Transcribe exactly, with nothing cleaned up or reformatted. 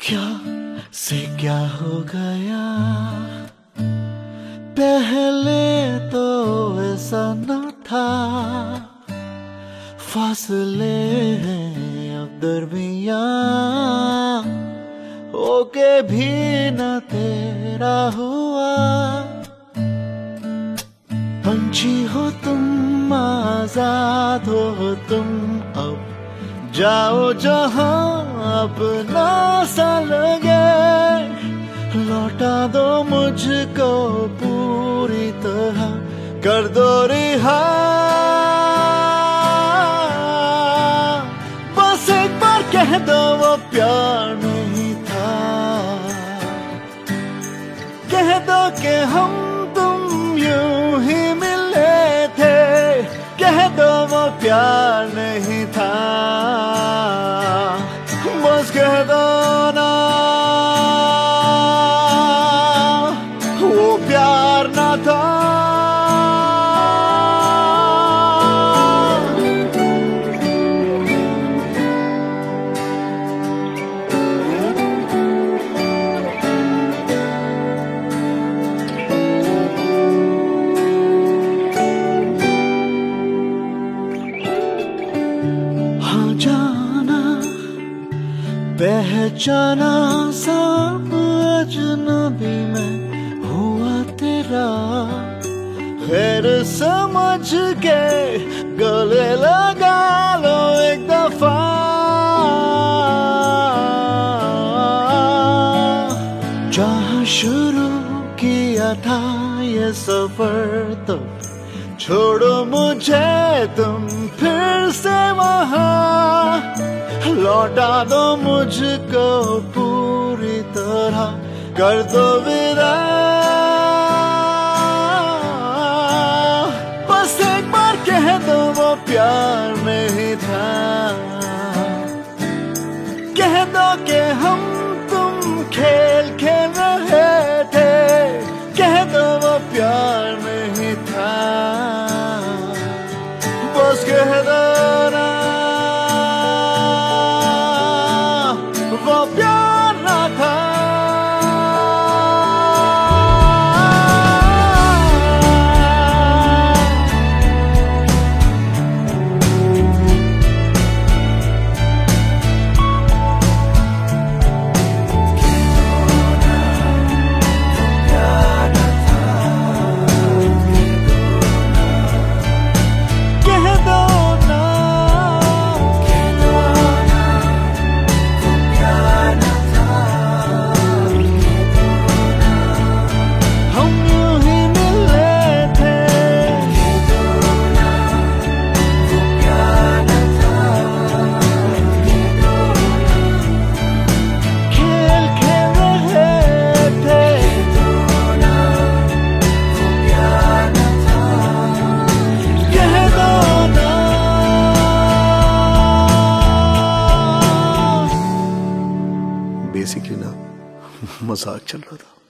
क्या से क्या हो गया, पहले तो ऐसा न था। फासले हैं अब दरमियां, होके भी न तेरा हुआ। पंछी हो तुम, आजाद हो तुम, अब जाओ जहां अपना सा लगे। लौटा दो मुझको पूरी तरह, कर दो रिहा। बस एक बार कह दो वो प्यार नहीं था, कह दो कि हम तुम यूं ही मिले थे, कह दो वो प्यार नहीं था। बस कह दो ना वो प्यार ना था। हाँ जाना पहचाना सब अजनबी में हुआ तेरा, खैर समझ के गले लगा लो एक दफा। जहाँ शुरू किया था ये सफर, तो छोड़ो मुझे तुम फिर से वहाँ। लौटा दो मुझको पूरी तरह, कर दो विदा। बस एक बार कह दो वो प्यार नहीं था, कह दो कि हम तुम खेल खेल रहे थे, कह दो वो प्यार नहीं था। बस कह दो ना वो प्यार ना था। बेसिकली ना मजाक चल रहा था।